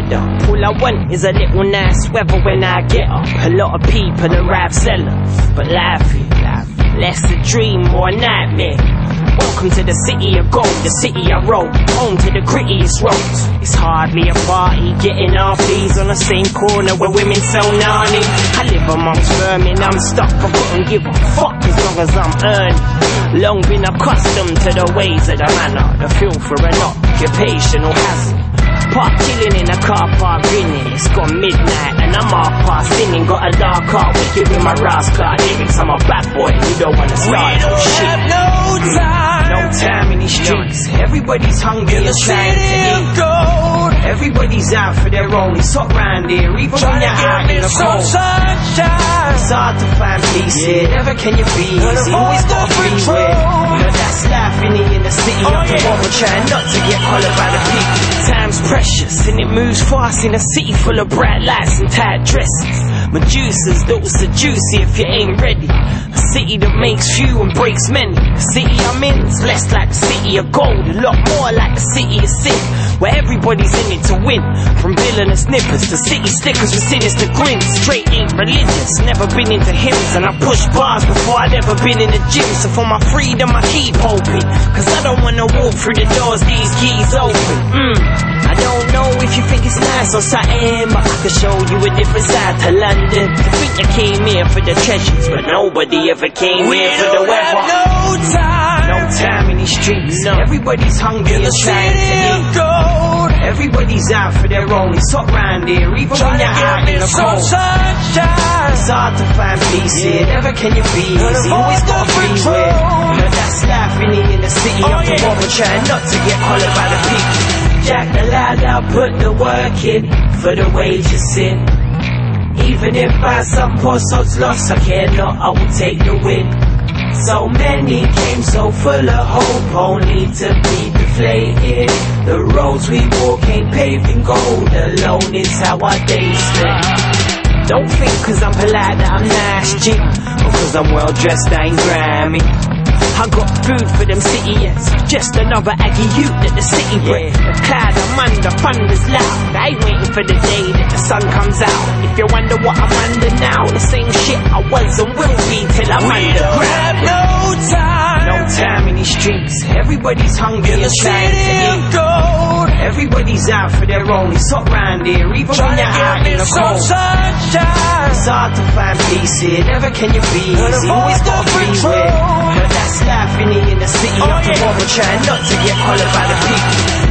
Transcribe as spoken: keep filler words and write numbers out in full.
fed up. All I want is a little nice weather when I get up. A lot of people arrive sellers, but laughing, less a dream or a nightmare. Welcome to the city of gold, the city I wrote, home to the grittiest roads. It's hardly a party, getting our fees on the same corner where women sell nani. I live amongst vermin, I'm stuck, I couldn't give a fuck as long as I'm earning. Long been accustomed to the ways of the manor, the feel for an occupational hazard. Park chilling in a car park grinning. It's gone midnight and I'm half past singing. Got a dark car wicked with my rascal lyrics. I'm a bad boy, you don't wanna start no shit. Have no time, no time in these streets. Everybody's hungry and trying to eat. Gold. Everybody's out for their own. It's hot round here, even when you're out in the cold. Sunshine. It's hard to find peace here. Never can you be easy. Always got a freeway. But that's life in here in the city. Oh, up the yeah. wall, we're trying not to get collared by the people. Time's precious and it moves fast in a city full of bright lights and tight dresses. Medusa's that'll seduce you if you ain't ready. A city that makes few and breaks many. The city I'm in is less like the city of gold, a lot more like the city of sin, where everybody's in it to win. From villainous nippers to city slickers with sinister grins. Straight ain't religious, never been into hymns, and I push bars before I'd ever been in the gym. So for my freedom I keep hoping, cause I don't wanna walk through the doors these keys open. mm. I don't know if you think it's nice or something, but I can show you a different side to London. You think you came here for the treasures, but nobody ever came we here for the weather. No time, no time in these streets. No. Everybody's hungry in the and trying to city of eat. gold. Everybody's out for their own. It's hot round here, even when you're out in the cold. Sunshine. It's hard to find peace here. Never can you be easy. Always got a freeway. But that's life in here in the city oh, of the yeah. world. We're trying not to get collared by the people. Jack the lad, I'll put the work in for the wages in. Even if by some poor soul's lost, I care not, I will take the win. So many came so full of hope, only to be deflated. The roads we walk ain't paved in gold, alone is how our days spent. Don't think cause I'm polite that I'm nice, G, or cause I'm well dressed I ain't grimy. I got food for them city-ets, just another Aggie youth that the city bred. The cloud I'm under, thunder's loud. I ain't waiting for the day that the sun comes out. If you wonder what I'm under now, the same shit I was and will be till I'm we underground. don't have no time, no time in these streets. Everybody's hungry in and the trying to city of eat. gold. Everybody's out for their own. It's hot round here, even when you're out in the cold. Sunshine. It's hard to find peace here. Never can you be easy. Always got a freeway. But that's life in here in the city oh, of the yeah. world. We're trying not to get collared by the people.